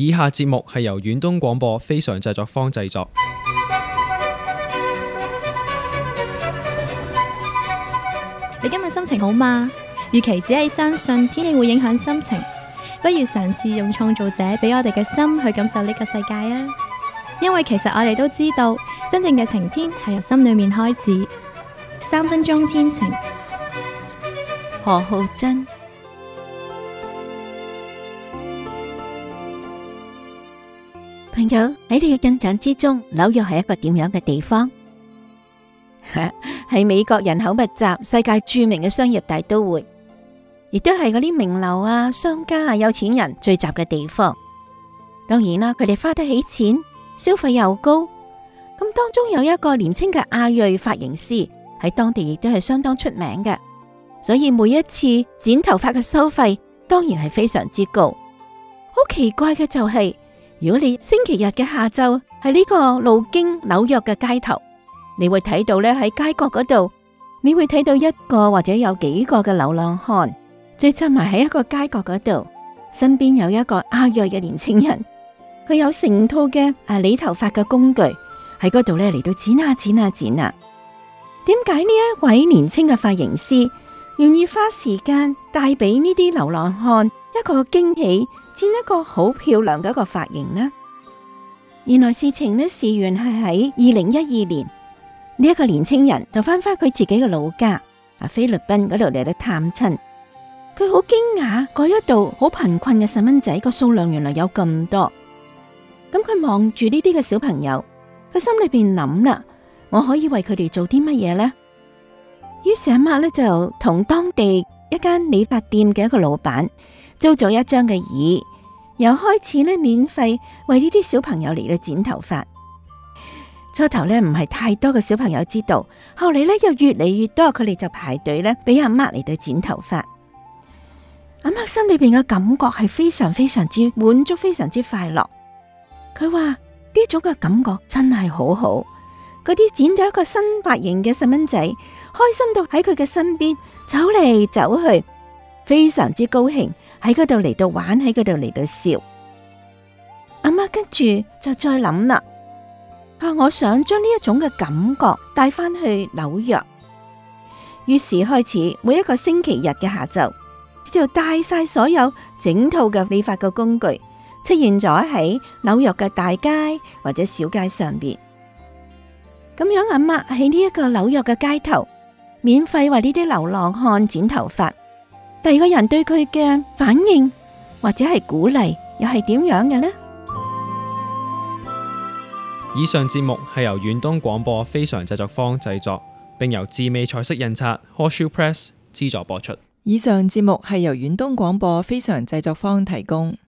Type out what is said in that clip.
以下節目係由遠東廣播非常製作坊製作。 你今日心情好嗎？與其只係相信天氣會影響心情，不如嘗試用創造者俾我哋嘅心去感受呢個世界啊！因為其實我哋都知道，真正嘅晴天係由心裏面開始。3分鐘天晴， 何浩珍。朋友，喺你嘅印象之中，紐約係一個點樣嘅地方？係美國人口密集、世界著名嘅商業大都會，亦都係嗰啲名流啊、商家啊、有錢人聚集嘅地方。當然啦，佢哋花得起錢，消費又高。咁當中有一個年輕嘅亞裔髮型師喺當地亦都係相當出名嘅，所以每一次剪頭髮嘅收費當然係非常之高。好奇怪嘅就係，如果你星期日嘅下晝喺呢個路經紐約嘅街頭，你會睇到咧，喺街角嗰度，你會睇到一個或者有幾個嘅流浪漢聚集埋喺一個街角嗰度，身邊有一個亞裔嘅年輕人，佢有成套嘅理頭髮嘅工具喺嗰度咧嚟到剪啊剪啊剪啊。點解呢一位年輕嘅髮型師願意花時間帶俾呢啲流浪漢一個驚喜，剪一個好漂亮嘅一個髮型呢？原來事情呢，事源係喺2012年。呢一個年青人就翻返佢自己嘅老家菲律賓嗰度嚟到探親，佢好驚訝，嗰一度好貧困嘅細蚊仔個數量原來有咁多。咁佢望住呢啲嘅小朋友，佢心裏邊諗啦，我可以為佢哋做啲乜嘢呢？於是阿媽呢就同當地一間理髮店嘅一個老闆租咗一張嘅椅，又開始呢免費為呢啲小朋友嚟到剪頭髮。初頭咧唔係太多嘅小朋友知道，後嚟咧又越嚟越多，佢哋就排隊咧俾阿媽嚟到剪頭髮。阿媽心裏邊嘅感覺係非常非常之滿足，非常之快樂。佢話呢種嘅感覺真係好好，嗰啲剪咗一個新髮型嘅細蚊仔，開心到喺佢嘅身邊走嚟走去，非常之高興，喺嗰度嚟到玩，喺嗰度嚟到笑。阿媽跟住就再諗啦。我想將呢一種嘅感覺帶翻去紐約，於是開始每一個星期日嘅下晝，就帶晒所有整套嘅理髮嘅工具出現咗喺紐約嘅大街或者小街上邊。咁樣阿媽喺呢一個紐約嘅街頭，免費為呢啲流浪漢剪頭髮。第二個人對佢嘅反應或者係鼓勵，又係點樣嘅呢？ 以上節目係由遠東廣播非常製作坊製作，並由智美彩色印刷 Horseshoe Press 資助播出。 以上節目係由遠東廣播非常製作坊提供。